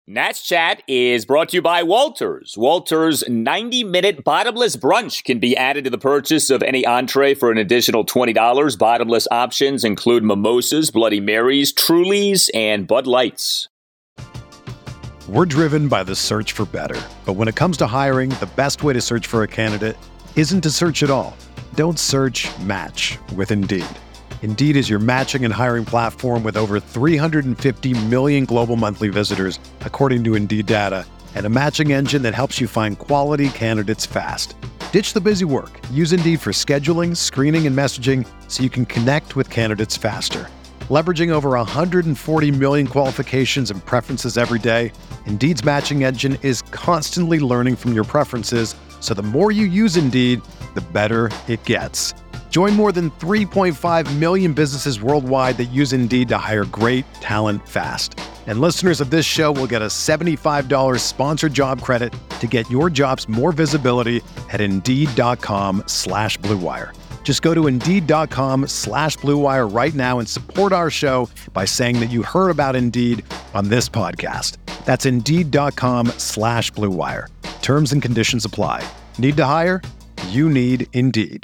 Nats Chat is brought to you by Walters. Walters' 90-minute bottomless brunch can be added to the purchase of any entree for an additional $20. Bottomless options include mimosas, Bloody Marys, Trulies, and Bud Lights. We're driven by the search for better. But when it comes to hiring, the best way to search for a candidate isn't to search at all. Don't search, match with Indeed. Indeed is your matching and hiring platform with over 350 million global monthly visitors, according to Indeed data, and a matching engine that helps you find quality candidates fast. Ditch the busy work. Use Indeed for scheduling, screening, and messaging so you can connect with candidates faster. Leveraging over 140 million qualifications and preferences every day, Indeed's matching engine is constantly learning from your preferences, so the more you use Indeed, the better it gets. Join more than 3.5 million businesses worldwide that use Indeed to hire great talent fast. And listeners of this show will get a $75 sponsored job credit to get your jobs more visibility at Indeed.com/Blue Wire. Just go to Indeed.com/Blue Wire right now and support our show by saying that you heard about Indeed on this podcast. That's Indeed.com/Blue Wire. Terms and conditions apply. Need to hire? You need Indeed.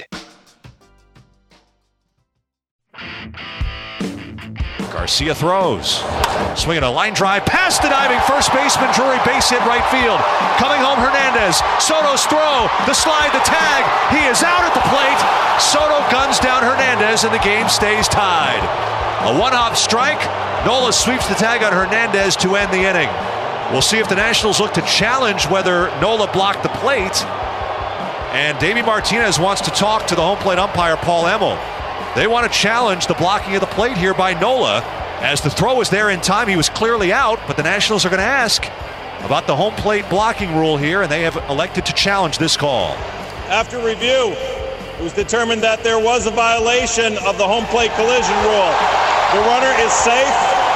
Garcia throws. Swinging a line drive past the diving first baseman, Drury, base hit right field. Coming home, Hernandez. Soto's throw, the slide, the tag. He is out at the plate. Soto guns down Hernandez, and the game stays tied. A one-hop strike. Nola sweeps the tag on Hernandez to end the inning. We'll see if the Nationals look to challenge whether Nola blocked the plate. And Davey Martinez wants to talk to the home plate umpire, Paul Emmel. They want to challenge the blocking of the plate here by Nola. As the throw was there in time, he was clearly out, but the Nationals are going to ask about the home plate blocking rule here, and they have elected to challenge this call. After review, it was determined that there was a violation of the home plate collision rule. The runner is safe.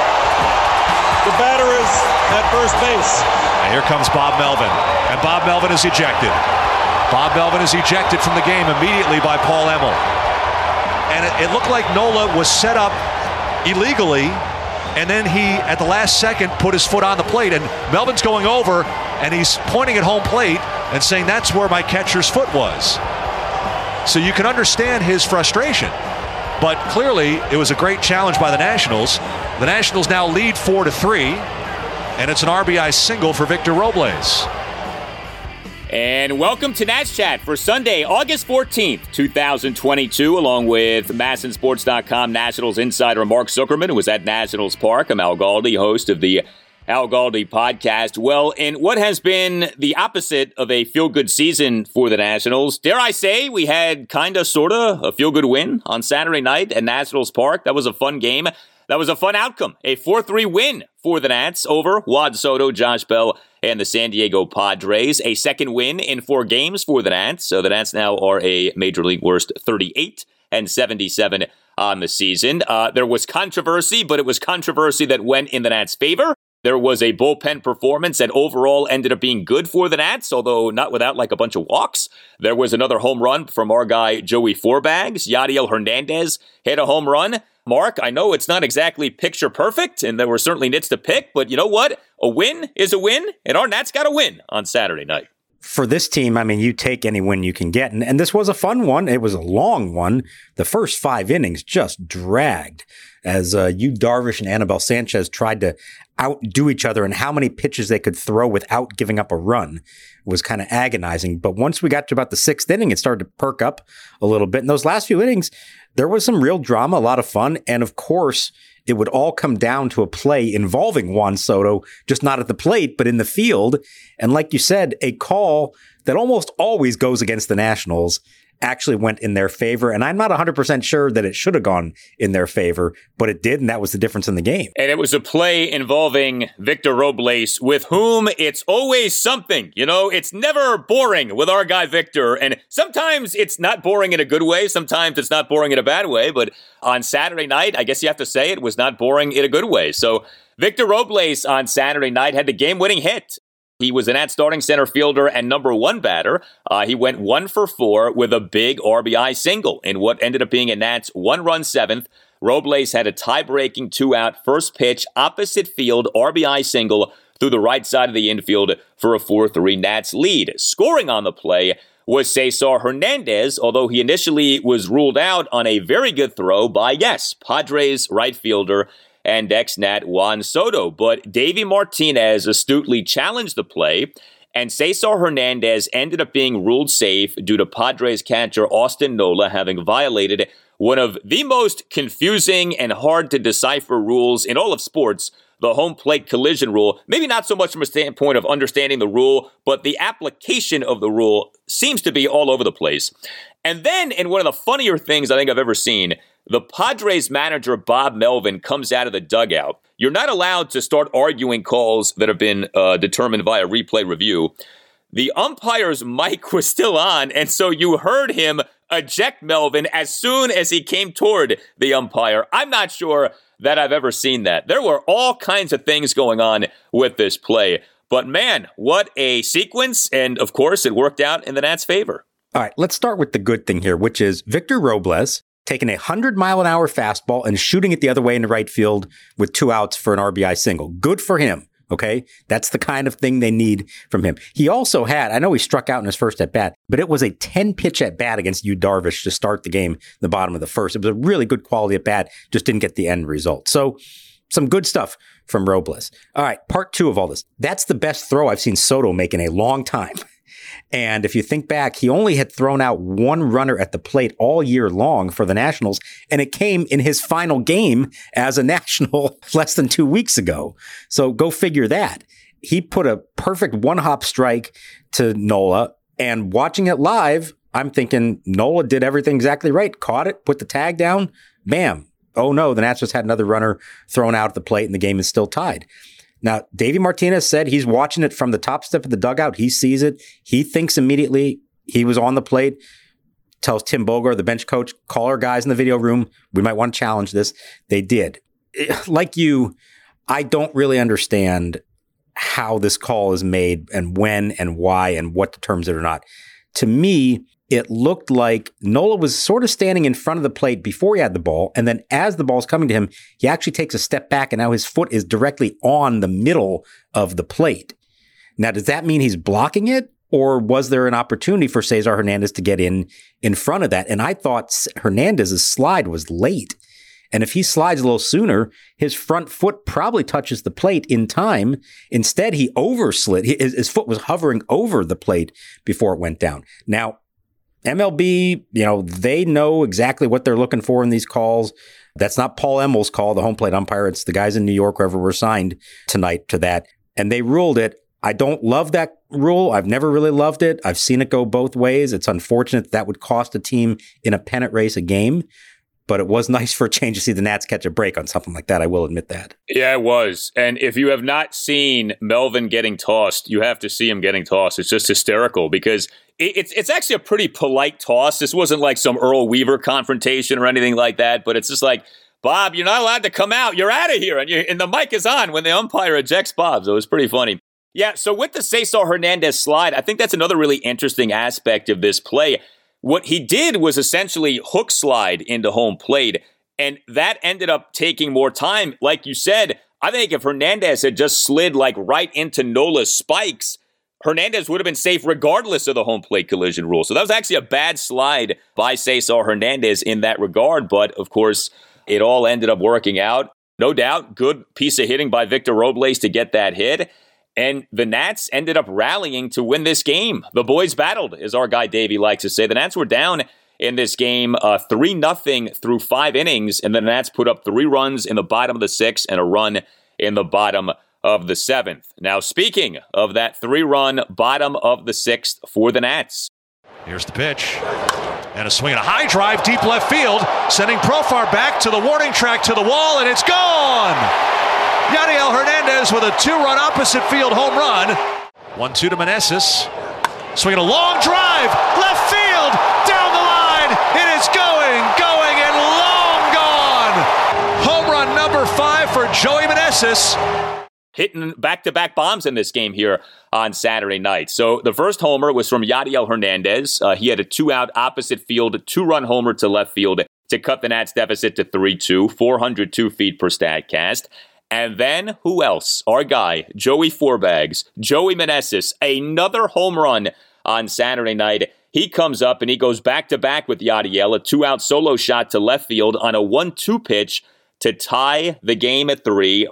The batter is at first base. And here comes Bob Melvin, and Bob Melvin is ejected. Bob Melvin is ejected from the game immediately by Paul Emmel. And it looked like Nola was set up illegally, and then he, at the last second, put his foot on the plate. And Melvin's going over, and he's pointing at home plate and saying, that's where my catcher's foot was. So you can understand his frustration. But clearly, it was a great challenge by the Nationals. The Nationals now lead 4-3, and it's an RBI single for Victor Robles. And welcome to Nats Chat for Sunday, August 14th, 2022, along with MASNsports.com Nationals insider Mark Zuckerman, who was at Nationals Park. I'm Al Galdi, host of the Al Galdi podcast. Well, in what has been the opposite of a feel-good season for the Nationals, dare I say we had sorta a feel-good win on Saturday night at Nationals Park. That was a fun game. That was a fun outcome. A 4-3 win for the Nats over Juan Soto, Josh Bell, and the San Diego Padres. A second win in 4 games for the Nats. So the Nats now are a Major League worst 38-77 on the season. There was controversy, but it was controversy that went in the Nats' favor. There was a bullpen performance that overall ended up being good for the Nats, although not without a bunch of walks. There was another home run from our guy Joey Fourbags. Yadiel Hernandez hit a home run. Mark, I know it's not exactly picture perfect, and there were certainly nits to pick, but you know what? A win is a win, and our Nats got a win on Saturday night. For this team, you take any win you can get, and this was a fun one. It was a long one. The first 5 innings just dragged as Yu Darvish and Anibal Sanchez tried to outdo each other and how many pitches they could throw without giving up a run. It was kind of agonizing. But once we got to about the 6th inning, it started to perk up a little bit. In those last few innings, there was some real drama, a lot of fun. And of course, it would all come down to a play involving Juan Soto, just not at the plate, but in the field. And like you said, a call that almost always goes against the Nationals actually went in their favor. And I'm not 100% sure that it should have gone in their favor, but it did, and that was the difference in the game. And it was a play involving Victor Robles, with whom it's always something. You know, it's never boring with our guy Victor, and sometimes it's not boring in a good way, sometimes it's not boring in a bad way, but on Saturday night, I guess you have to say it was not boring in a good way. So Victor Robles on Saturday night had the game-winning hit. He was an starting center fielder and number 1 batter. He went 1 for 4 with a big RBI single in what ended up being a Nats 1-run 7th. Robles had a tie-breaking 2-out first pitch opposite field RBI single through the right side of the infield for a 4-3 Nats lead. Scoring on the play was Cesar Hernandez, although he initially was ruled out on a very good throw by, yes, Padres right fielder and ex-Nat Juan Soto. But Davey Martinez astutely challenged the play, and Cesar Hernandez ended up being ruled safe due to Padres catcher Austin Nola having violated one of the most confusing and hard to decipher rules in all of sports, the home plate collision rule. Maybe not so much from a standpoint of understanding the rule, but the application of the rule seems to be all over the place. And then, in one of the funnier things I think I've ever seen, the Padres manager Bob Melvin comes out of the dugout. You're not allowed to start arguing calls that have been determined via replay review. The umpire's mic was still on, and so you heard him eject Melvin as soon as he came toward the umpire. I'm not sure that I've ever seen that. There were all kinds of things going on with this play. But man, what a sequence. And of course, it worked out in the Nats' favor. All right, let's start with the good thing here, which is Victor Robles taking a 100-mile-an-hour fastball and shooting it the other way into right field with 2 outs for an RBI single. Good for him. Okay, that's the kind of thing they need from him. He also had, I know he struck out in his first at-bat, but it was a 10-pitch at-bat against Yu Darvish to start the game in the bottom of the first. It was a really good quality at-bat, just didn't get the end result. So some good stuff from Robles. All right, part 2 of all this. That's the best throw I've seen Soto make in a long time. And if you think back, he only had thrown out 1 runner at the plate all year long for the Nationals, and it came in his final game as a National less than 2 weeks ago. So go figure that. He put a perfect one-hop strike to Nola, and watching it live, I'm thinking Nola did everything exactly right. Caught it, put the tag down, bam. Oh no, the Nats just had another runner thrown out at the plate, and the game is still tied. Now, Davey Martinez said he's watching it from the top step of the dugout. He sees it. He thinks immediately he was on the plate. Tells Tim Bogar, the bench coach, call our guys in the video room. We might want to challenge this. They did. Like you, I don't really understand how this call is made and when and why and what determines it or not. To me, it looked like Nola was sort of standing in front of the plate before he had the ball. And then as the ball's coming to him, he actually takes a step back and now his foot is directly on the middle of the plate. Now, does that mean he's blocking it? Or was there an opportunity for Cesar Hernandez to get in front of that? And I thought Hernandez's slide was late. And if he slides a little sooner, his front foot probably touches the plate in time. Instead, he overslid. His foot was hovering over the plate before it went down. Now, MLB, they know exactly what they're looking for in these calls. That's not Paul Emmel's call, the home plate umpire. It's the guys in New York, whoever were signed tonight to that. And they ruled it. I don't love that rule. I've never really loved it. I've seen it go both ways. It's unfortunate that would cost a team in a pennant race a game. But it was nice for a change to see the Nats catch a break on something like that. I will admit that. Yeah, it was. And if you have not seen Melvin getting tossed, you have to see him getting tossed. It's just hysterical because it's actually a pretty polite toss. This wasn't like some Earl Weaver confrontation or anything like that. But it's just like, Bob, you're not allowed to come out. You're out of here. And the mic is on when the umpire ejects Bob. So it was pretty funny. Yeah, so with the Cesar Hernandez slide, I think that's another really interesting aspect of this play. What he did was essentially hook slide into home plate, and that ended up taking more time. Like you said, I think if Hernandez had just slid like right into Nola's spikes, Hernandez would have been safe regardless of the home plate collision rule. So that was actually a bad slide by Cesar Hernandez in that regard, but of course, it all ended up working out. No doubt, good piece of hitting by Victor Robles to get that hit. And the Nats ended up rallying to win this game. The boys battled, as our guy Davey likes to say. The Nats were down in this game 3-0 through 5 innings, and the Nats put up 3 runs in the bottom of the 6th and a run in the bottom of the 7th. Now, speaking of that 3-run bottom of the 6th for the Nats. Here's the pitch. And a swing and a high drive deep left field, sending Profar back to the warning track to the wall, and it's gone! Yadiel Hernandez with a 2-run opposite field home run. 1-2 to Meneses. Swinging a long drive, left field, down the line. It is going, and long gone. Home run number 5 for Joey Meneses. Hitting back-to-back bombs in this game here on Saturday night. So the first homer was from Yadiel Hernandez. He had a 2-out opposite field, 2-run homer to left field to cut the Nats deficit to 3-2, 402 feet per Statcast. And then, who else? Our guy, Joey Fourbags, Joey Meneses, another home run on Saturday night. He comes up and he goes back-to-back with Yadiel, a 2-out solo shot to left field on a 1-2 pitch to tie the game at 3,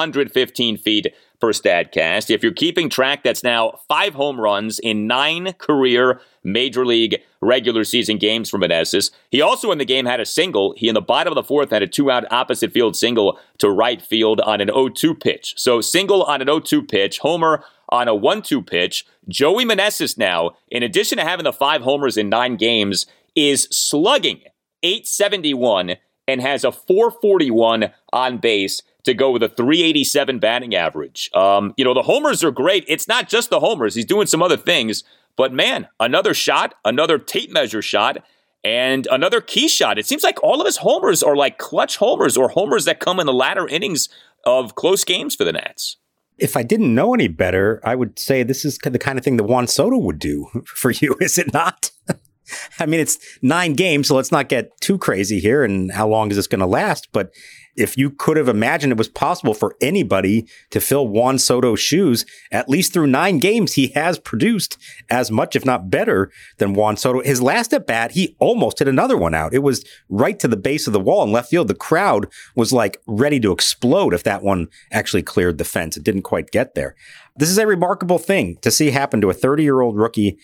415 feet per Statcast. If you're keeping track, that's now 5 home runs in 9 career Major League regular season games for Meneses. He also in the game had a single. He in the bottom of the 4th had a 2-out opposite field single to right field on an 0-2 pitch. So single on an 0-2 pitch, homer on a 1-2 pitch. Joey Meneses now, in addition to having the 5 homers in 9 games, is slugging .871 and has a .441 on base to go with a .387 batting average. The homers are great. It's not just the homers. He's doing some other things. But man, another shot, another tape measure shot, and another key shot. It seems like all of his homers are like clutch homers or homers that come in the latter innings of close games for the Nats. If I didn't know any better, I would say this is the kind of thing that Juan Soto would do for you, is it not? I mean, it's 9 games, so let's not get too crazy here. And how long is this going to last? But if you could have imagined it was possible for anybody to fill Juan Soto's shoes, at least through 9 games, he has produced as much, if not better, than Juan Soto. His last at bat, he almost hit another one out. It was right to the base of the wall in left field. The crowd was like ready to explode if that one actually cleared the fence. It didn't quite get there. This is a remarkable thing to see happen to a 30-year-old rookie.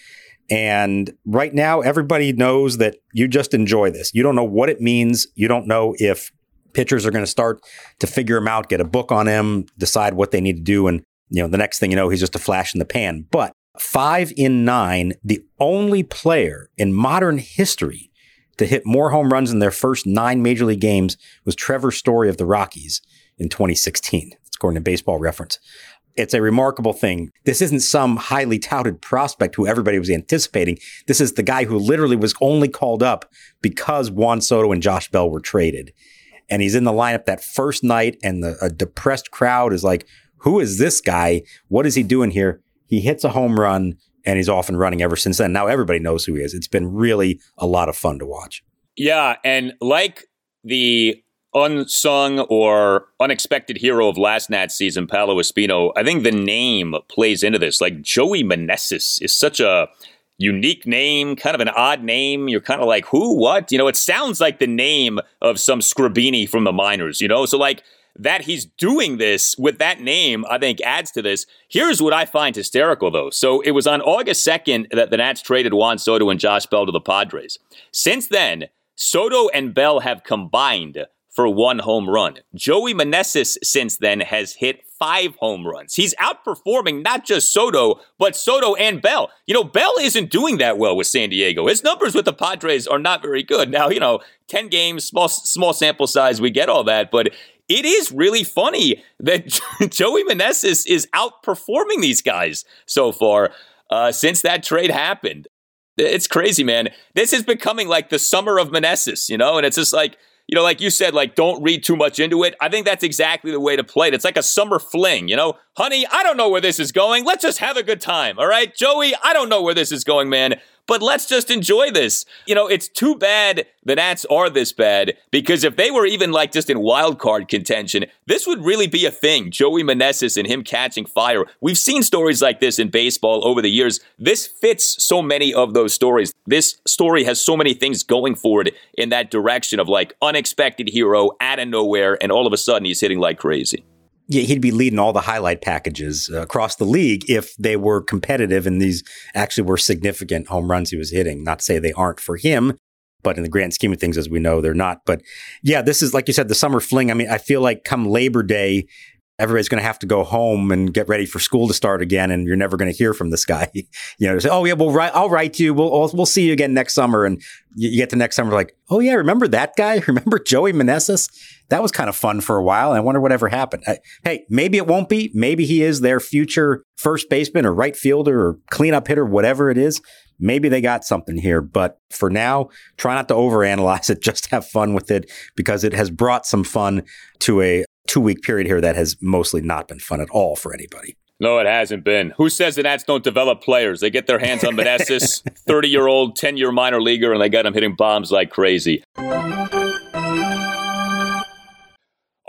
And right now, everybody knows that you just enjoy this. You don't know what it means. You don't know if pitchers are going to start to figure him out, get a book on him, decide what they need to do. And, the next thing you know, he's just a flash in the pan. But 5 in 9, the only player in modern history to hit more home runs in their first 9 major league games was Trevor Story of the Rockies in 2016, according to Baseball Reference. It's a remarkable thing. This isn't some highly touted prospect who everybody was anticipating. This is the guy who literally was only called up because Juan Soto and Josh Bell were traded. And he's in the lineup that first night, and a depressed crowd is like, who is this guy? What is he doing here? He hits a home run, and he's off and running ever since then. Now everybody knows who he is. It's been really a lot of fun to watch. Yeah, and like the unsung or unexpected hero of last Nats season, Paolo Espino, I think the name plays into this. Like Joey Meneses is such a unique name, kind of an odd name. You're kind of like, who, what? It sounds like the name of some Scribini from the minors, So like that he's doing this with that name, I think adds to this. Here's what I find hysterical, though. So it was on August 2nd that the Nats traded Juan Soto and Josh Bell to the Padres. Since then, Soto and Bell have combined for 1 home run. Joey Meneses since then has hit 5 home runs. He's outperforming not just Soto, but Soto and Bell. Bell isn't doing that well with San Diego. His numbers with the Padres are not very good. Now, 10 games, small sample size, we get all that, but it is really funny that Joey Meneses is outperforming these guys so far since that trade happened. It's crazy, man. This is becoming like the summer of Meneses, and it's just like, like you said, like, don't read too much into it. I think that's exactly the way to play it. It's like a summer fling, Honey, I don't know where this is going. Let's just have a good time, all right? Joey, I don't know where this is going, man, but let's just enjoy this. It's too bad the Nats are this bad, because if they were even like just in wild card contention, this would really be a thing. Joey Meneses and him catching fire. We've seen stories like this in baseball over the years. This fits so many of those stories. This story has so many things going for it in that direction of like unexpected hero out of nowhere, and all of a sudden he's hitting like crazy. Yeah, he'd be leading all the highlight packages across the league if they were competitive and these actually were significant home runs he was hitting. Not to say they aren't for him, but in the grand scheme of things, as we know, they're not. But yeah, this is, like you said, the summer fling. I mean, I feel like come Labor Day, everybody's going to have to go home and get ready for school to start again, and you're never going to hear from this guy. Say, oh yeah, I'll write you. We'll see you again next summer. And you get to next summer, like, oh yeah, remember that guy? Remember Joey Meneses? That was kind of fun for a while. And I wonder whatever happened. Hey, maybe it won't be. Maybe he is their future first baseman or right fielder or cleanup hitter, whatever it is. Maybe they got something here. But for now, try not to overanalyze it. Just have fun with it, because it has brought some fun to a 2-week period here that has mostly not been fun at all for anybody. No, it hasn't been. Who says the Nats don't develop players? They get their hands on Meneses, 30-year-old, 10-year minor leaguer, and they got him hitting bombs like crazy.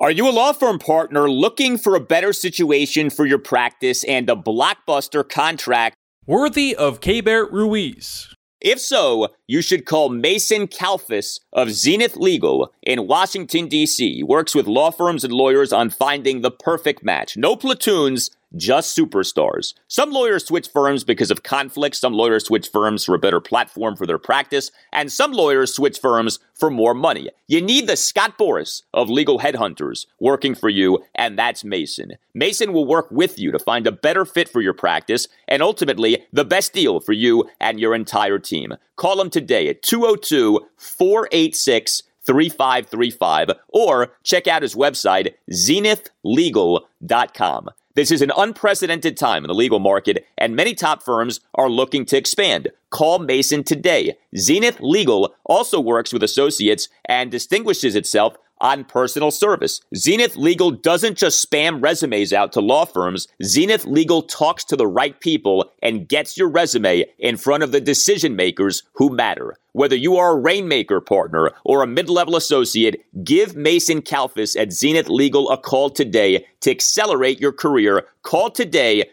Are you a law firm partner looking for a better situation for your practice and a blockbuster contract worthy of K-Bear Ruiz? If so, you should call Mason Kalfas of Zenith Legal in Washington, D.C. He works with law firms and lawyers on finding the perfect match. No platoons, just superstars. Some lawyers switch firms because of conflict. Some lawyers switch firms for a better platform for their practice. And some lawyers switch firms for more money. You need the Scott Boras of legal headhunters working for you, and that's Mason. Mason will work with you to find a better fit for your practice and ultimately the best deal for you and your entire team. Call him today at 202-486-3535 or check out his website, zenithlegal.com. This is an unprecedented time in the legal market, and many top firms are looking to expand. Call Mason today. Zenith Legal also works with associates and distinguishes itself on personal service. Zenith Legal doesn't just spam resumes out to law firms. Zenith Legal talks to the right people and gets your resume in front of the decision makers who matter. Whether you are a Rainmaker partner or a mid-level associate, give Mason Kalfas at Zenith Legal a call today to accelerate your career. Call today,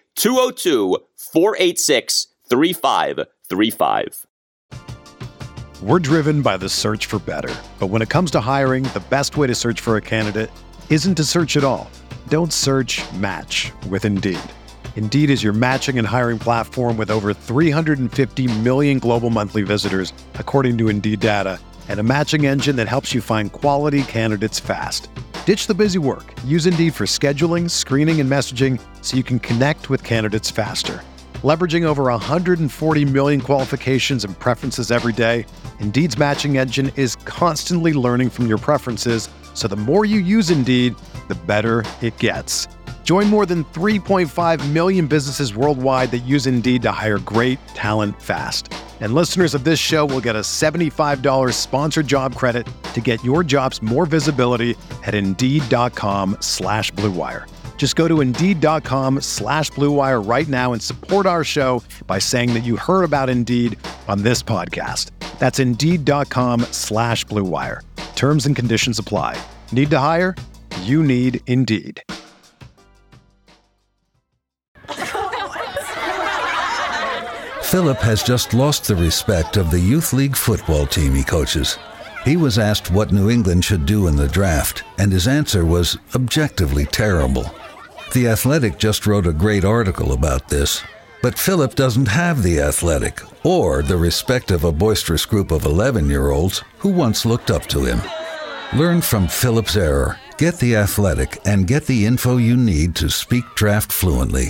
202-486-3535. We're driven by the search for better. But when it comes to hiring, the best way to search for a candidate isn't to search at all. Don't search, match with Indeed. Indeed is your matching and hiring platform with over 350 million global monthly visitors, according to Indeed data, and a matching engine that helps you find quality candidates fast. Ditch the busy work. Use Indeed for scheduling, screening, and messaging so you can connect with candidates faster. Leveraging over 140 million qualifications and preferences every day, Indeed's matching engine is constantly learning from your preferences, so the more you use Indeed, the better it gets. Join more than 3.5 million businesses worldwide that use Indeed to hire great talent fast. And listeners of this show will get a $75 sponsored job credit to get your jobs more visibility at Indeed.com/Blue Wire. Just go to Indeed.com/Blue Wire right now and support our show by saying that you heard about Indeed on this podcast. That's Indeed.com/Blue Wire. Terms and conditions apply. Need to hire? You need Indeed. Philip has just lost the respect of the youth league football team he coaches. He was asked what New England should do in the draft, and his answer was objectively terrible. The Athletic just wrote a great article about this, but Philip doesn't have the Athletic or the respect of a boisterous group of 11-year-olds who once looked up to him. Learn from Philip's error, get the Athletic, and get the info you need to speak draft fluently.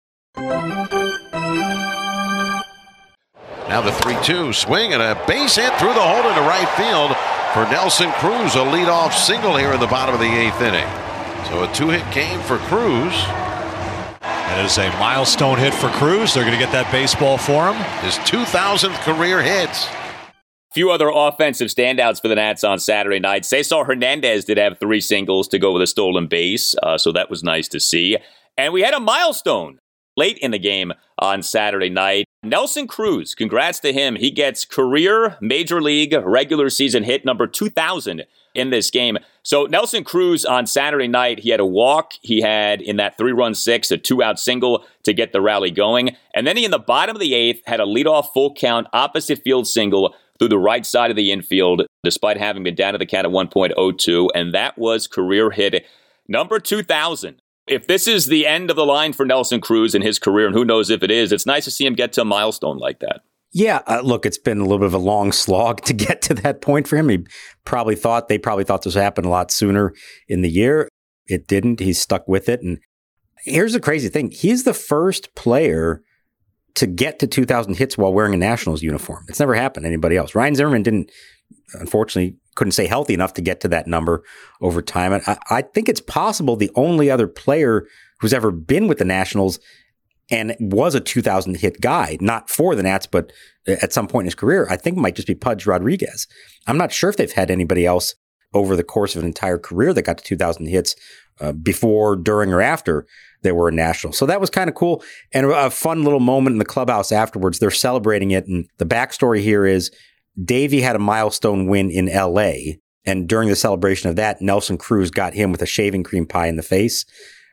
Now the 3-2 swing and a base hit through the hole into right field for Nelson Cruz, a leadoff single here in the bottom of the 8th inning. So a 2-hit game for Cruz. It is a milestone hit for Cruz. They're going to get that baseball for him. His 2,000th career hits. Few other offensive standouts for the Nats on Saturday night. Cesar Hernandez did have 3 singles to go with a stolen base, so that was nice to see. And we had a milestone late in the game on Saturday night. Nelson Cruz, congrats to him. He gets career Major League regular season hit number 2,000 in this game. So Nelson Cruz on Saturday night, he had a walk. He had in that 3-run 6, a 2-out single to get the rally going. And then he in the bottom of the 8th had a leadoff full count opposite field single through the right side of the infield, despite having been down to the count at 1.02. And that was career hit number 2,000. If this is the end of the line for Nelson Cruz in his career, and who knows if it is, it's nice to see him get to a milestone like that. Yeah, look, it's been a little bit of a long slog to get to that point for him. They probably thought this would happen a lot sooner in the year. It didn't. He's stuck with it. And here's the crazy thing. He's the first player to get to 2,000 hits while wearing a Nationals uniform. It's never happened to anybody else. Ryan Zimmerman unfortunately, couldn't stay healthy enough to get to that number over time. And I think it's possible the only other player who's ever been with the Nationals and was a 2,000 hit guy, not for the Nats, but at some point in his career, I think might just be Pudge Rodriguez. I'm not sure if they've had anybody else over the course of an entire career that got to 2,000 hits before, during, or after they were a National. So that was kind of cool. And a fun little moment in the clubhouse afterwards. They're celebrating it. And the backstory here is Davey had a milestone win in LA. And during the celebration of that, Nelson Cruz got him with a shaving cream pie in the face.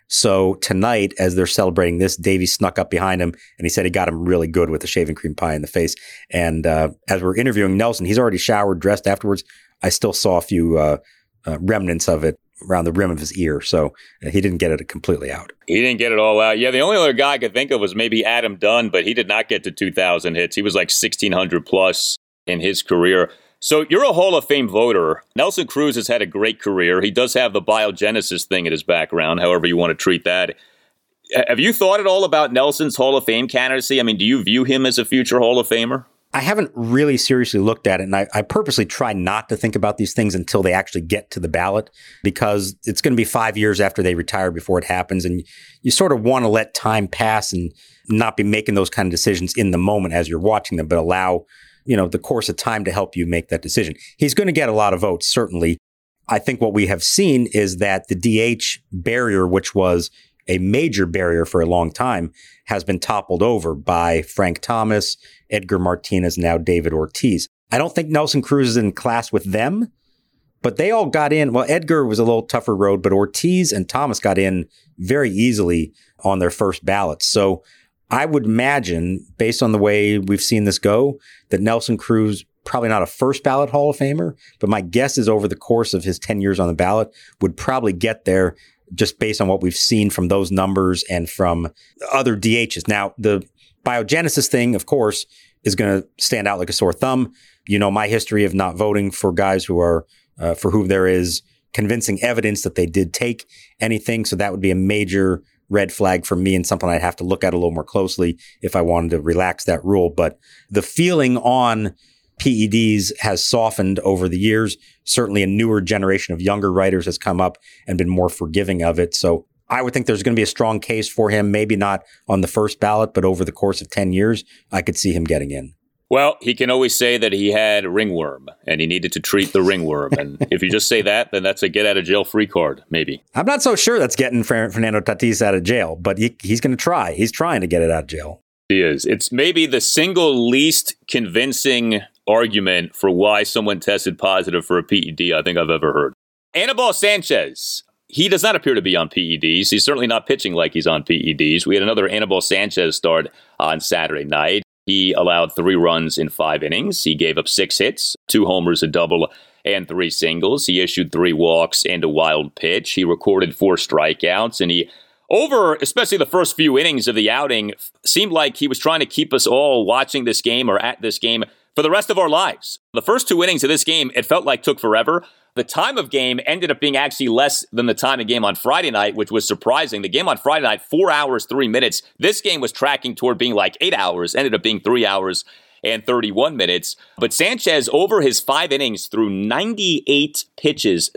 So tonight, as they're celebrating this, Davey snuck up behind him and he said he got him really good with the shaving cream pie in the face. And as we're interviewing Nelson, he's already showered, dressed afterwards. I still saw a few remnants of it around the rim of his ear. So he didn't get it completely out. He didn't get it all out. Yeah, the only other guy I could think of was maybe Adam Dunn, but he did not get to 2,000 hits. He was like 1,600 plus in his career. So you're a Hall of Fame voter. Nelson Cruz has had a great career. He does have the biogenesis thing in his background, however you want to treat that. Have you thought at all about Nelson's Hall of Fame candidacy? I mean, do you view him as a future Hall of Famer? I haven't really seriously looked at it, and I purposely try not to think about these things until they actually get to the ballot, because it's going to be 5 years after they retire before it happens, and you sort of want to let time pass and not be making those kind of decisions in the moment as you're watching them, but allow the course of time to help you make that decision. He's going to get a lot of votes, certainly. I think what we have seen is that the DH barrier, which was a major barrier for a long time, has been toppled over by Frank Thomas, Edgar Martinez, now David Ortiz. I don't think Nelson Cruz is in class with them, but they all got in. Well, Edgar was a little tougher road, but Ortiz and Thomas got in very easily on their first ballots. So I would imagine, based on the way we've seen this go, that Nelson Cruz, probably not a first ballot Hall of Famer, but my guess is over the course of his 10 years on the ballot, would probably get there just based on what we've seen from those numbers and from other DHs. Now, the biogenesis thing, of course, is going to stand out like a sore thumb. You know, my history of not voting for guys who are, for whom there is convincing evidence that they did take anything. So that would be a major red flag for me and something I'd have to look at a little more closely if I wanted to relax that rule. But the feeling on PEDs has softened over the years. Certainly a newer generation of younger writers has come up and been more forgiving of it. So I would think there's going to be a strong case for him, maybe not on the first ballot, but over the course of 10 years, I could see him getting in. Well, he can always say that he had ringworm and he needed to treat the ringworm. And if you just say that, then that's a get out of jail free card, maybe. I'm not so sure that's getting Fernando Tatis out of jail, but he's going to try. He's trying to get it out of jail. He is. It's maybe the single least convincing argument for why someone tested positive for a PED I think I've ever heard. Anibal Sanchez. He does not appear to be on PEDs. He's certainly not pitching like he's on PEDs. We had another Anibal Sanchez start on Saturday night. He allowed 3 runs in 5 innings. He gave up 6 hits, 2 homers, a double, and 3 singles. He issued 3 walks and a wild pitch. He recorded 4 strikeouts, and he, over especially the first few innings of the outing, seemed like he was trying to keep us all watching this game or at this game for the rest of our lives. The first 2 innings of this game, it felt like took forever. The time of game ended up being actually less than the time of game on Friday night, which was surprising. The game on Friday night, 4 hours, 3 minutes. This game was tracking toward being like 8 hours, ended up being 3 hours and 31 minutes. But Sanchez, over his 5 innings, threw 98 pitches,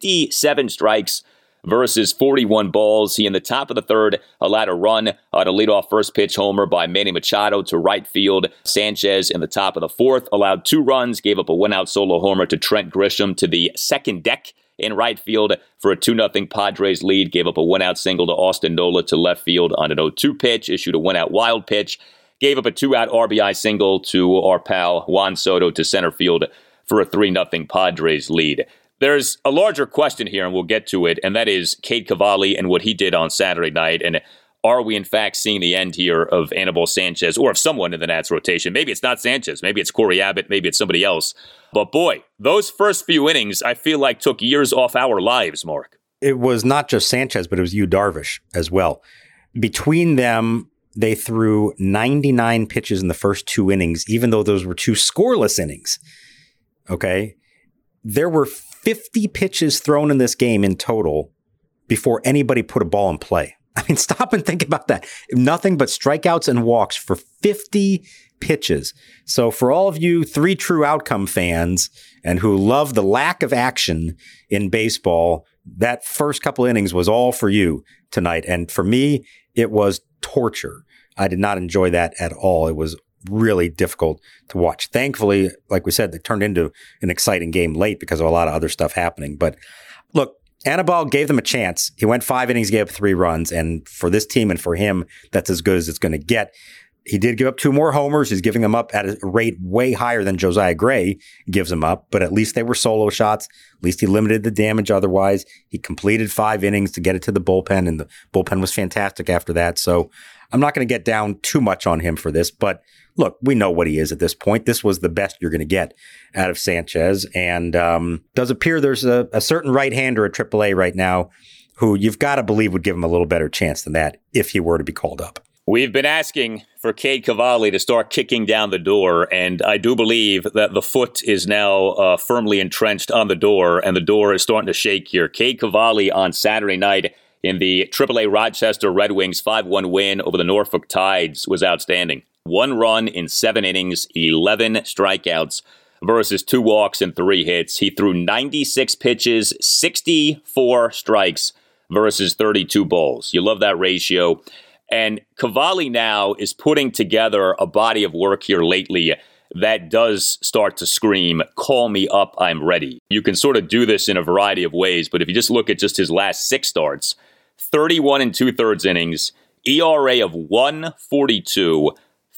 57 strikes, versus 41 balls. He, in the top of the third, allowed a run on a leadoff first pitch homer by Manny Machado to right field. Sanchez, in the top of the fourth, allowed 2 runs, gave up a 1-out solo homer to Trent Grisham to the second deck in right field for a 2-0 Padres lead, gave up a 1-out single to Austin Nola to left field on an 0-2 pitch, issued a 1-out wild pitch, gave up a 2-out RBI single to our pal Juan Soto to center field for a 3-0 Padres lead. There's a larger question here, and we'll get to it, and that is Cade Cavalli and what he did on Saturday night. And are we, in fact, seeing the end here of Anibal Sanchez or of someone in the Nats rotation? Maybe it's not Sanchez. Maybe it's Corey Abbott. Maybe it's somebody else. But boy, those first few innings, I feel like took years off our lives, Mark. It was not just Sanchez, but it was Yu Darvish as well. Between them, they threw 99 pitches in the first 2 innings, even though those were 2 scoreless innings. Okay? There were 50 pitches thrown in this game in total before anybody put a ball in play. I mean, stop and think about that. Nothing but strikeouts and walks for 50 pitches. So for all of you 3 True Outcome fans and who love the lack of action in baseball, that first couple innings was all for you tonight. And for me, it was torture. I did not enjoy that at all. It was really difficult to watch. Thankfully, like we said, it turned into an exciting game late because of a lot of other stuff happening. But look, Anibal gave them a chance. He went 5 innings, gave up 3 runs. And for this team and for him, that's as good as it's going to get. He did give up 2 more homers. He's giving them up at a rate way higher than Josiah Gray gives them up, but at least they were solo shots. At least he limited the damage otherwise. He completed 5 innings to get it to the bullpen, and the bullpen was fantastic after that. So I'm not going to get down too much on him for this, but look, we know what he is at this point. This was the best you're going to get out of Sanchez, and does appear there's a certain right-hander at AAA right now who you've got to believe would give him a little better chance than that if he were to be called up. We've been asking for Cade Cavalli to start kicking down the door, and I do believe that the foot is now firmly entrenched on the door, and the door is starting to shake here. Cade Cavalli on Saturday night in the AAA Rochester Red Wings 5-1 win over the Norfolk Tides was outstanding. 1 run in 7 innings, 11 strikeouts versus 2 walks and 3 hits. He threw 96 pitches, 64 strikes versus 32 balls. You love that ratio. And Cavalli now is putting together a body of work here lately that does start to scream, call me up, I'm ready. You can sort of do this in a variety of ways, but if you just look at just his last 6 starts, 31 2/3 innings, ERA of 1.42,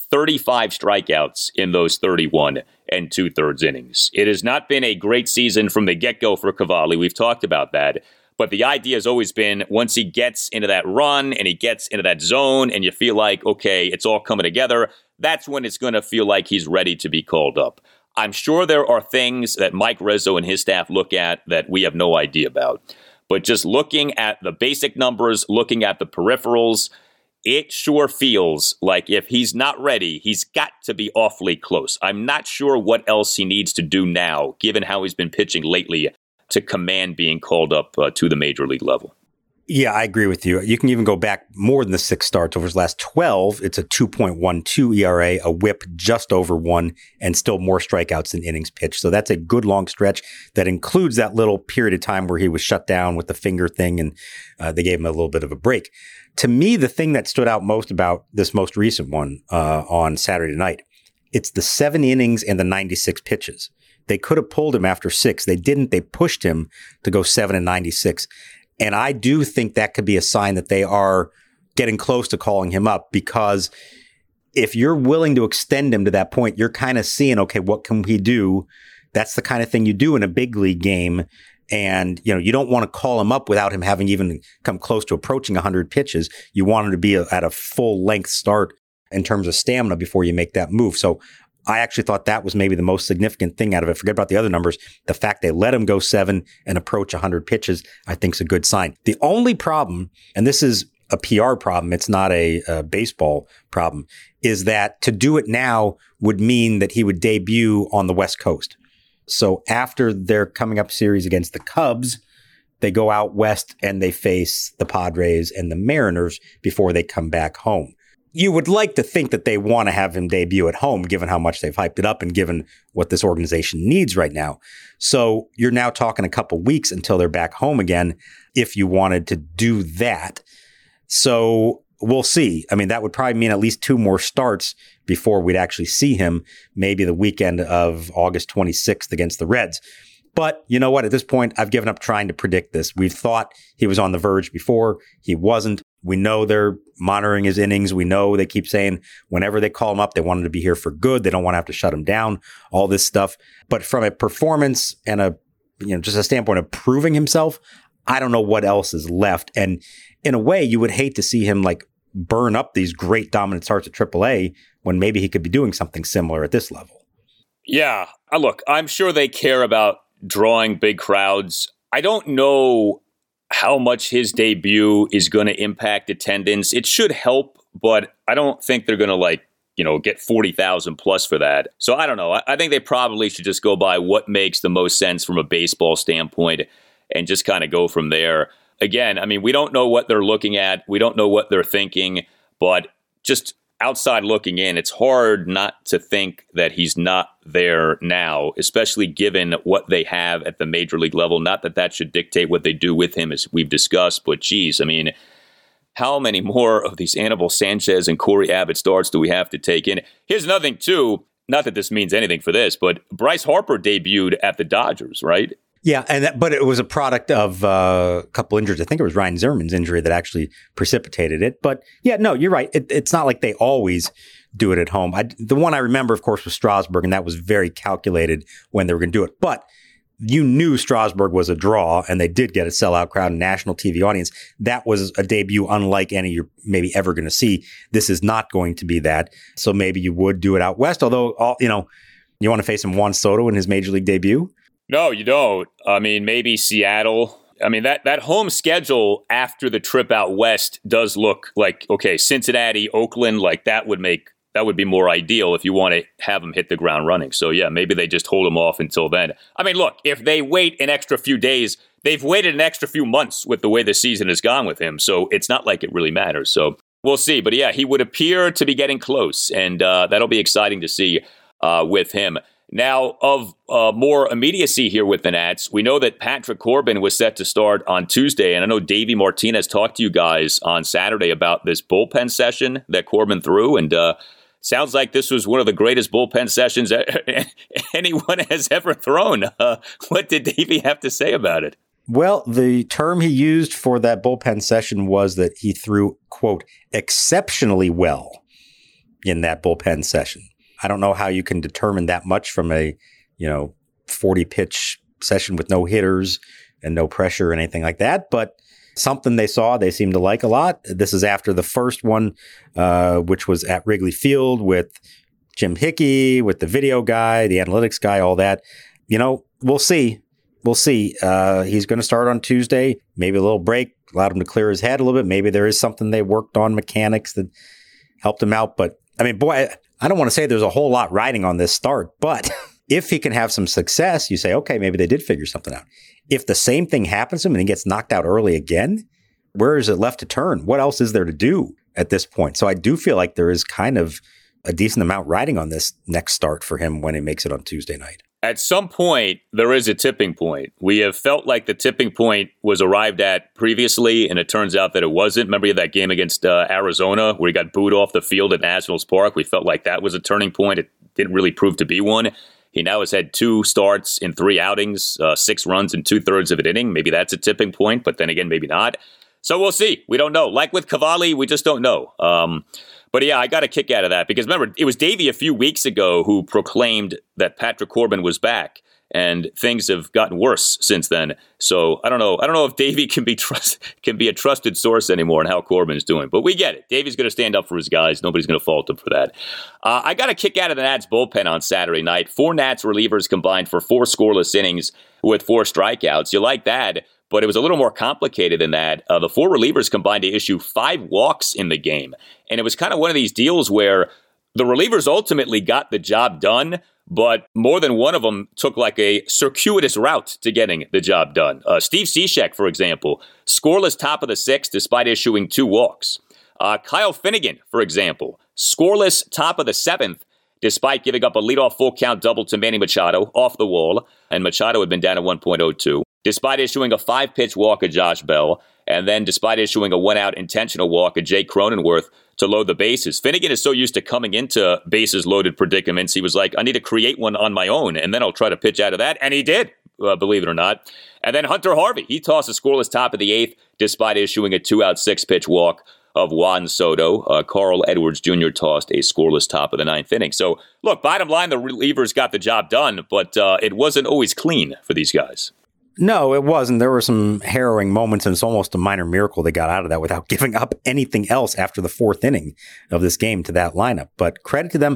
35 strikeouts in those 31 2/3 innings. It has not been a great season from the get-go for Cavalli. We've talked about that. But the idea has always been once he gets into that run and he gets into that zone and you feel like, okay, it's all coming together, that's when it's going to feel like he's ready to be called up. I'm sure there are things that Mike Rizzo and his staff look at that we have no idea about. But just looking at the basic numbers, looking at the peripherals, it sure feels like if he's not ready, he's got to be awfully close. I'm not sure what else he needs to do now, given how he's been pitching lately, to command being called up to the major league level. Yeah, I agree with you. You can even go back more than the 6 starts. Over his last 12, it's a 2.12 ERA, a whip just over 1, and still more strikeouts than innings pitched. So that's a good long stretch that includes that little period of time where he was shut down with the finger thing, and they gave him a little bit of a break. To me, the thing that stood out most about this most recent one on Saturday night, it's the 7 innings and the 96 pitches. They could have pulled him after 6. They didn't. They pushed him to go 7 96. And I do think that could be a sign that they are getting close to calling him up, because if you're willing to extend him to that point, you're kind of seeing, okay, what can he do? That's the kind of thing you do in a big league game. And, you don't want to call him up without him having even come close to approaching 100 pitches. You want him to be at a full length start in terms of stamina before you make that move. So I actually thought that was maybe the most significant thing out of it. Forget about the other numbers. The fact they let him go 7 and approach 100 pitches, I think is a good sign. The only problem, and this is a PR problem, it's not a baseball problem, is that to do it now would mean that he would debut on the West Coast. So after their coming up series against the Cubs, they go out west and they face the Padres and the Mariners before they come back home. You would like to think that they want to have him debut at home, given how much they've hyped it up and given what this organization needs right now. So you're now talking a couple weeks until they're back home again, if you wanted to do that. So we'll see. I mean, that would probably mean at least 2 more starts before we'd actually see him, maybe the weekend of August 26th against the Reds. But you know what? At this point, I've given up trying to predict this. We've thought he was on the verge before. He wasn't. We know they're monitoring his innings. We know they keep saying whenever they call him up, they want him to be here for good. They don't want to have to shut him down, all this stuff. But from a performance and just a standpoint of proving himself, I don't know what else is left. And in a way, you would hate to see him burn up these great dominant starts at AAA when maybe he could be doing something similar at this level. Yeah. Look, I'm sure they care about drawing big crowds. I don't know how much his debut is going to impact attendance. It should help, but I don't think they're going to get 40,000 plus for that. So I don't know. I think they probably should just go by what makes the most sense from a baseball standpoint and just kind of go from there. Again, I mean, we don't know what they're looking at. We don't know what they're thinking, but just outside looking in, it's hard not to think that he's not there now, especially given what they have at the major league level. Not that that should dictate what they do with him, as we've discussed, but geez, I mean, how many more of these Anibal Sanchez and Corey Abbott starts do we have to take in? Here's another thing, too. Not that this means anything for this, but Bryce Harper debuted at the Dodgers, right? Yeah, but it was a product of a couple injuries. I think it was Ryan Zimmerman's injury that actually precipitated it. But yeah, no, you're right. It's not like they always do it at home. The one I remember, of course, was Strasburg, and that was very calculated when they were going to do it. But you knew Strasburg was a draw, and they did get a sellout crowd and national TV audience. That was a debut unlike any you're maybe ever going to see. This is not going to be that. So maybe you would do it out west, although, you want to face him Juan Soto in his major league debut? No, you don't. I mean, maybe Seattle. I mean, that home schedule after the trip out west does look like, okay, Cincinnati, Oakland, like that would be more ideal if you want to have them hit the ground running. So, yeah, maybe they just hold them off until then. I mean, look, if they wait an extra few days, they've waited an extra few months with the way the season has gone with him. So it's not like it really matters. So we'll see. But, yeah, he would appear to be getting close, and that'll be exciting to see with him. Now, of more immediacy here with the Nats, we know that Patrick Corbin was set to start on Tuesday, and I know Davey Martinez talked to you guys on Saturday about this bullpen session that Corbin threw, and sounds like this was one of the greatest bullpen sessions anyone has ever thrown. What did Davey have to say about it? Well, the term he used for that bullpen session was that he threw, quote, exceptionally well in that bullpen session. I don't know how you can determine that much from a, 40 pitch session with no hitters and no pressure or anything like that. But something they seemed to like a lot. This is after the first one, which was at Wrigley Field with Jim Hickey, with the video guy, the analytics guy, all that. We'll see. He's going to start on Tuesday, maybe a little break, allowed him to clear his head a little bit. Maybe there is something they worked on, mechanics that helped him out. But I mean, boy, I don't want to say there's a whole lot riding on this start, but if he can have some success, you say, okay, maybe they did figure something out. If the same thing happens to him and he gets knocked out early again, where is it left to turn? What else is there to do at this point? So I do feel like there is kind of a decent amount riding on this next start for him when he makes it on Tuesday night. At some point, there is a tipping point. We have felt like the tipping point was arrived at previously, and it turns out that it wasn't. Remember that game against Arizona where he got booed off the field at Nationals Park? We felt like that was a turning point. It didn't really prove to be one. He now has had 2 starts in 3 outings, 6 runs in 2/3 of an inning. Maybe that's a tipping point, but then again, maybe not. So we'll see. We don't know. Like with Cavalli, we just don't know. But yeah, I got a kick out of that because remember, it was Davey a few weeks ago who proclaimed that Patrick Corbin was back, and things have gotten worse since then. So I don't know. I don't know if Davey can be a trusted source anymore on how Corbin's doing. But we get it. Davey's going to stand up for his guys. Nobody's going to fault him for that. I got a kick out of the Nats bullpen on Saturday night. 4 Nats relievers combined for 4 scoreless innings with 4 strikeouts. You like that? But it was a little more complicated than that. The 4 relievers combined to issue 5 walks in the game. And it was kind of one of these deals where the relievers ultimately got the job done, but more than one of them took like a circuitous route to getting the job done. Steve Cishek, for example, scoreless top of the 6th despite issuing 2 walks. Kyle Finnegan, for example, scoreless top of the 7th despite giving up a leadoff full count double to Manny Machado off the wall, and Machado had been down at 1.02. Despite issuing a 5-pitch walk at Josh Bell, and then despite issuing a 1-out intentional walk at Jake Cronenworth to load the bases. Finnegan is so used to coming into bases-loaded predicaments, he was like, I need to create one on my own, and then I'll try to pitch out of that, and he did, believe it or not. And then Hunter Harvey, he tossed a scoreless top of the 8th, despite issuing a 2-out 6-pitch walk of Juan Soto. Carl Edwards Jr. tossed a scoreless top of the 9th inning. So, look, bottom line, the relievers got the job done, but it wasn't always clean for these guys. No, it wasn't. There were some harrowing moments, and it's almost a minor miracle they got out of that without giving up anything else after the 4th inning of this game to that lineup. But credit to them.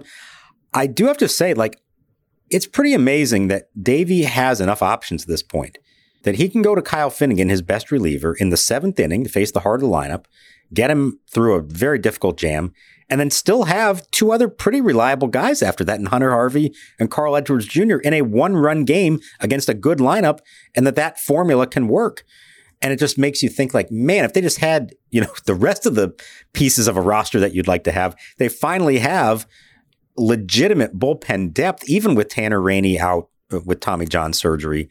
I do have to say, it's pretty amazing that Davey has enough options at this point that he can go to Kyle Finnegan, his best reliever, in the 7th inning to face the heart of the lineup, get him through a very difficult jam, and then still have 2 other pretty reliable guys after that in Hunter Harvey and Carl Edwards Jr. in a 1-run game against a good lineup, and that formula can work. And it just makes you think man, if they just had, the rest of the pieces of a roster that you'd like to have, they finally have legitimate bullpen depth, even with Tanner Rainey out with Tommy John surgery.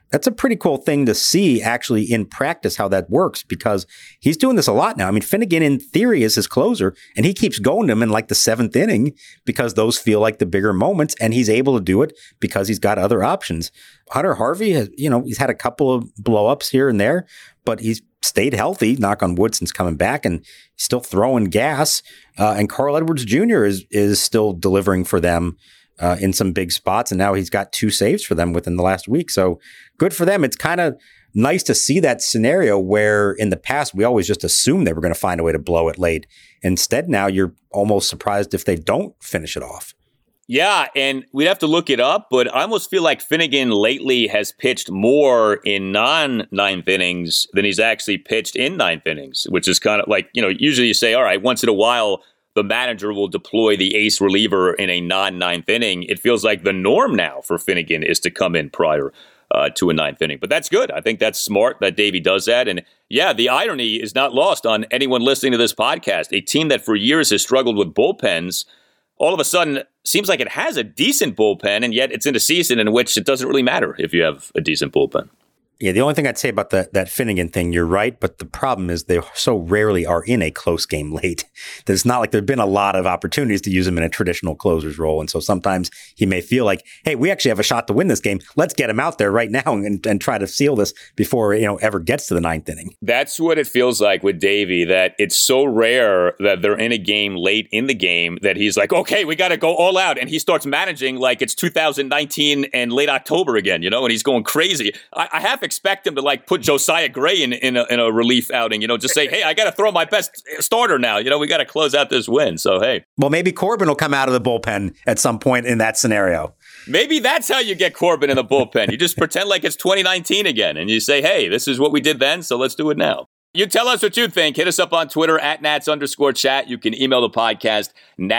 That's a pretty cool thing to see actually in practice how that works, because he's doing this a lot now. I mean, Finnegan in theory is his closer, and he keeps going to him in like the 7th inning because those feel like the bigger moments, and he's able to do it because he's got other options. Hunter Harvey has, he's had a couple of blow-ups here and there, but he's stayed healthy, knock on wood, since coming back, and he's still throwing gas. And Carl Edwards Jr. is still delivering for them in some big spots, and now he's got 2 saves for them within the last week. So good for them. It's kind of nice to see that scenario where in the past we always just assumed they were going to find a way to blow it late. Instead, now you're almost surprised if they don't finish it off. Yeah, and we'd have to look it up, but I almost feel like Finnegan lately has pitched more in non-9th innings than he's actually pitched in 9th innings, which is kind of like, usually you say, all right, once in a while, the manager will deploy the ace reliever in a non-9th inning. It feels like the norm now for Finnegan is to come in prior to a 9th inning. But that's good. I think that's smart that Davey does that. And yeah, the irony is not lost on anyone listening to this podcast. A team that for years has struggled with bullpens, all of a sudden seems like it has a decent bullpen, and yet it's in a season in which it doesn't really matter if you have a decent bullpen. Yeah, the only thing I'd say about that Finnegan thing, you're right, but the problem is they so rarely are in a close game late. There's not like there've been a lot of opportunities to use him in a traditional closer's role, and so sometimes he may feel like, hey, we actually have a shot to win this game. Let's get him out there right now and try to seal this before ever gets to the 9th inning. That's what it feels like with Davey, that it's so rare that they're in a game late in the game that he's like, okay, we got to go all out, and he starts managing like it's 2019 and late October again, and he's going crazy. I have expect him to like put Josiah Gray in a relief outing, just say, hey, I got to throw my best starter now. We got to close out this win. So, hey. Well, maybe Corbin will come out of the bullpen at some point in that scenario. Maybe that's how you get Corbin in the bullpen. You just pretend like it's 2019 again and you say, hey, this is what we did then, so let's do it now. You tell us what you think. Hit us up on Twitter at Nats_chat. You can email the podcast,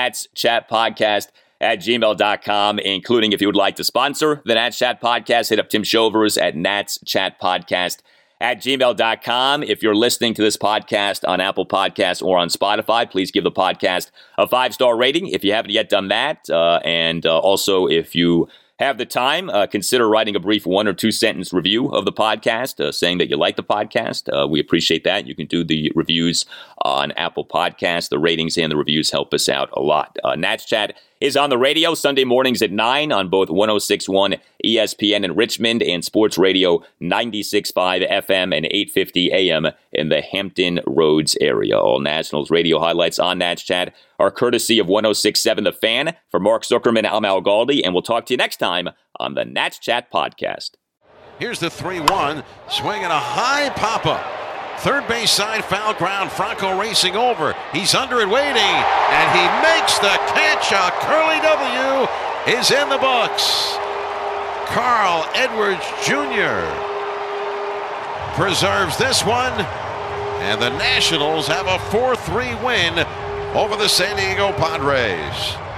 natschatpodcast@gmail.com, including if you would like to sponsor the Nats Chat Podcast, hit up Tim Shovers at natschatpodcast@gmail.com. If you're listening to this podcast on Apple Podcasts or on Spotify, please give the podcast a 5-star rating if you haven't yet done that. And also, if you have the time, consider writing a brief 1 or 2 sentence review of the podcast, saying that you like the podcast. We appreciate that. You can do the reviews on Apple Podcasts. The ratings and the reviews help us out a lot. Nats Chat is on the radio Sunday mornings at 9 on both 106.1 ESPN in Richmond and Sports Radio 96.5 FM and 850 AM in the Hampton Roads area. All Nationals radio highlights on Nats Chat are courtesy of 106.7 The Fan. For Mark Zuckerman, I'm Al Galdi, and we'll talk to you next time on the Nats Chat Podcast. Here's the 3-1, swinging a high pop-up. Third base side, foul ground. Franco racing over. He's under it waiting, and he makes the catch. A Curly W is in the books. Carl Edwards Jr. preserves this one, and the Nationals have a 4-3 win over the San Diego Padres.